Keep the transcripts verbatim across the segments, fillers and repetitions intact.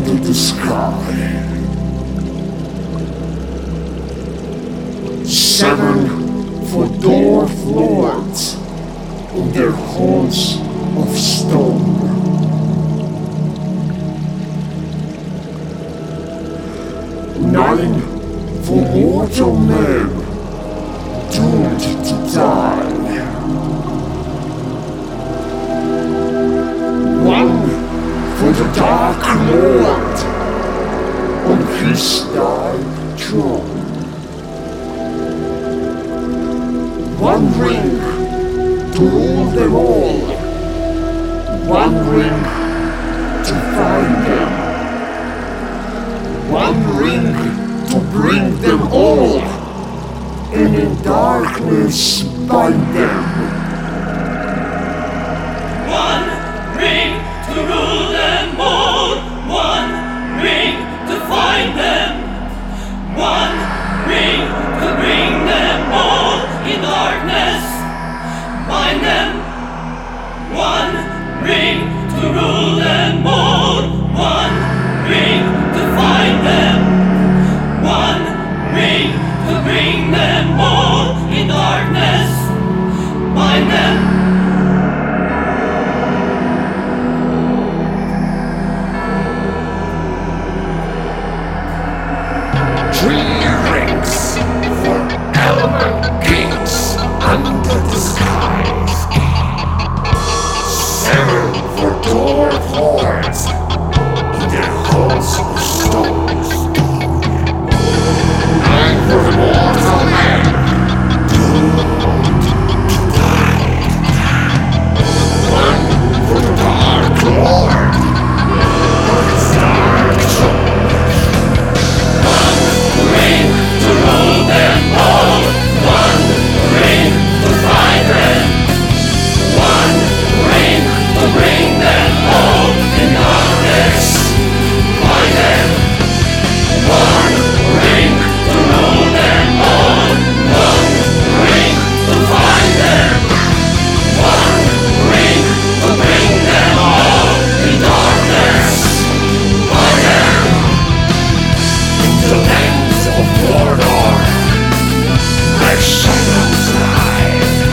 under the sky. Seven for dwarf lords in their halls of stone. Nine for mortal men doomed to die. One for the Dark Lord on his dark throne. One ring to rule them all. One ring to find them. One ring to bring them all, and in darkness bind them. One ring to rule them all, one ring to find them, one ring to bring them all in darkness, bind them. One ring to rule them all, one ring to find them, one ring to bring them all in darkness, bind them. Three rings for element kings under the skies. Seven for dwarf lords in their halls of stones. Nine for the mortal men doomed to die. One for the Dark Lord on his dark throne. Ring to rule them all, one ring to find them, one ring to bring them all in darkness, bind them. One ring to rule them all, one ring to find them, one ring to bring them all in darkness, bind them. The lands of Mordor, where shadows lie.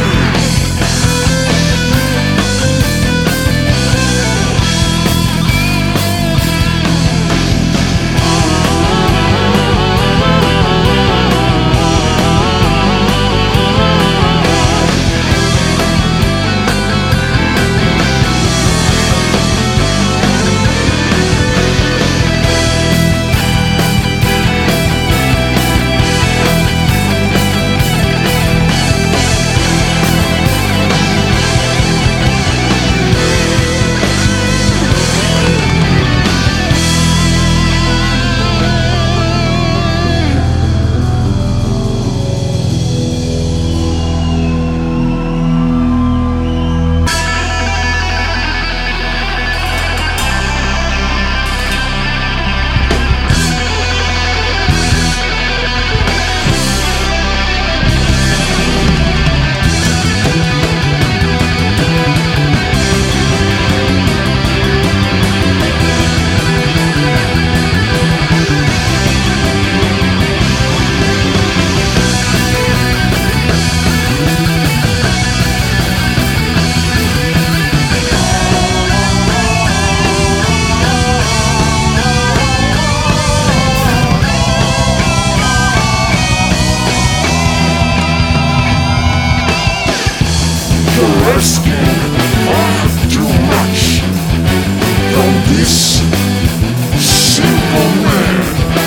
You're asking far too much from this simple man.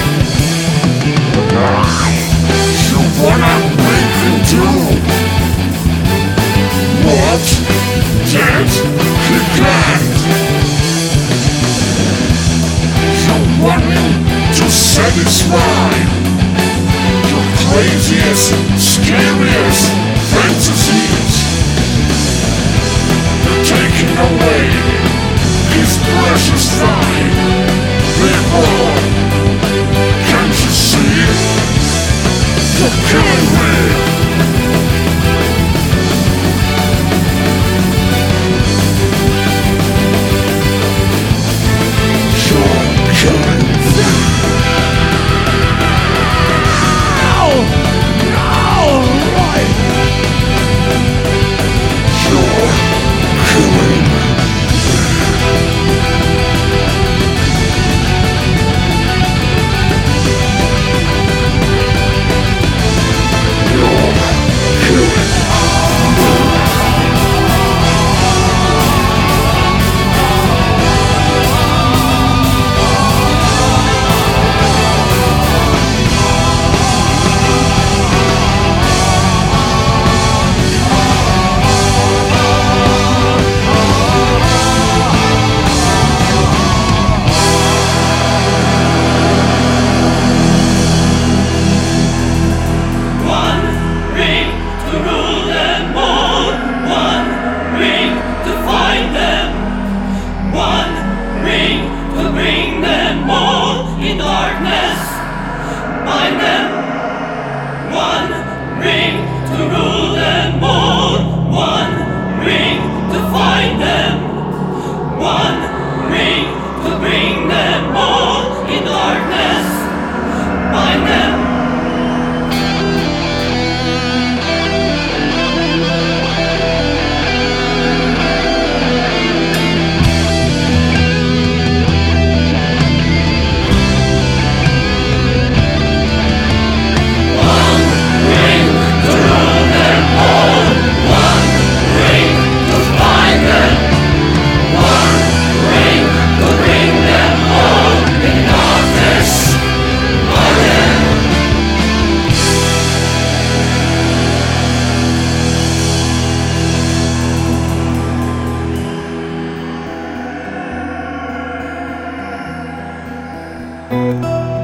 You wanna make him do what that he can't. You want him to satisfy your craziest, scariest fantasies. Taking away his precious time. People, can't you see? You're killing me. You're killing me. find them. One ring to rule them all. One ring to find them. One ring to bring them all in darkness. Bind them. Thank